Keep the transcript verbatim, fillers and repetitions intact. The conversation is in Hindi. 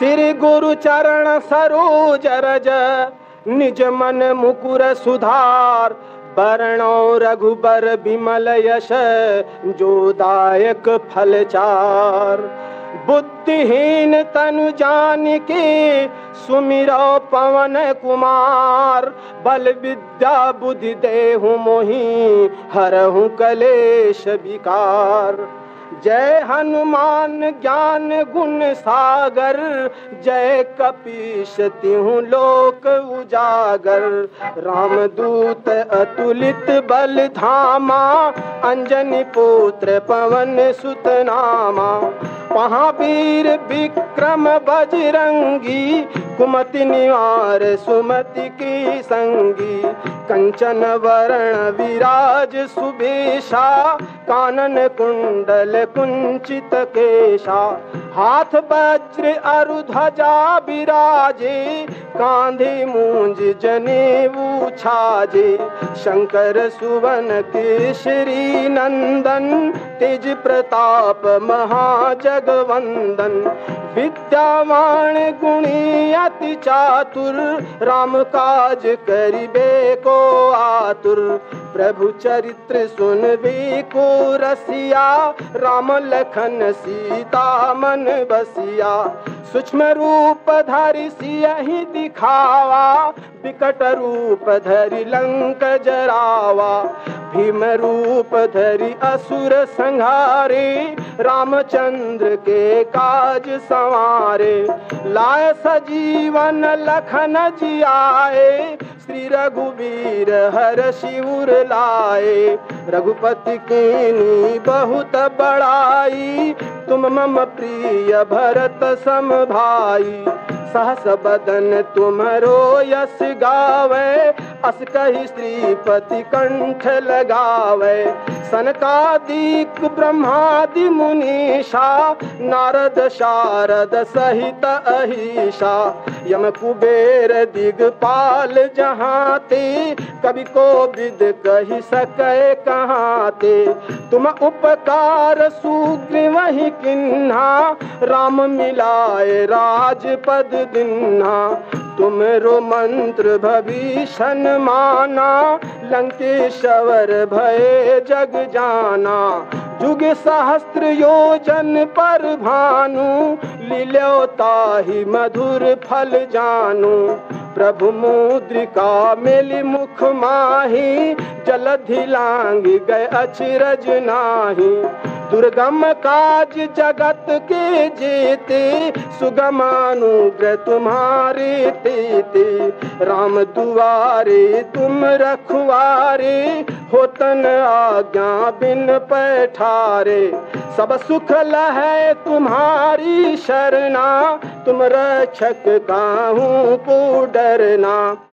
श्री गुरु चरण सरोज रज, निज मन मुकुर सुधार। वर्णो रघुबर विमल यश, जो दायक फल चार। बुद्धिहीन तनु जानिके, सुमिरो पवन कुमार। बल विद्या बुद्धि देहु मोहि, हरहु कलेश विकार। जय हनुमान ज्ञान गुण सागर, जय कपीश तिहु लोक उजागर। रामदूत अतुलित बल धामा, अंजनी पुत्र पवन सुत नामा। महावीर विक्रम बजरंगी, कुमति निवार सुमति की संगी। कंचन वरण विराज सुबेशा, कानन कुंडल कुंचित केशा। हाथ वज्र अरु ध्वजा बिराजे, कांधे मूंज जनेऊ छाजे। शंकर सुवन केसरी नंदन, तेज प्रताप महाजगवंदन। विद्यावान गुणी अति चातुर, राम काज करिबे को आतुर। प्रभु चरित्र सुनबे को रसिया, राम लखन सीता मन बसिया। सूक्ष्म रूप धरि सियहि दिखावा, विकट रूप धरि लंक जरावा। भीम रूप धरि असुर संहारे, रामचंद्र के काज संवारे। लाय सजीवन लखन जियाए, श्री रघुवीर हर्षि उर लाए। रघुपति कीन्ही बहुत बड़ाई, तुम मम प्रिय भरत सम भाई। सहस बदन तुम्हरो यश गावे, अस कहि श्रीपति कंठ लगावे। सनकादिक ब्रह्मादि मुनीषा, नारद शारद सहित अहिषा। यम कुबेर दिगपाल जहाँ ते, कवि कोविद कहि सकै कहाँ ते। तुम उपकार सुग्रीवहि किन्हा, राम मिलाए राजपद दिन्हा। तुमरो मंत्र भविषण माना, लंकेश्वर भय जग जाना। जुग सहस्त्र योजन पर भानु, लील्यो ताहि मधुर फल जानु। प्रभु मुद्रिका मेलि मुख माहि, जलधि लांघि गए अचरज नाहि। दुर्गम काज जगत के जेते, सुगम अनुग्रह तुम्हारे तेते। राम दुआरे तुम रखवारे, होतन आज्ञा बिन पैठारे। सब सुख लहै तुम्हारी शरणा, तुम रक्षक काहू को डरना।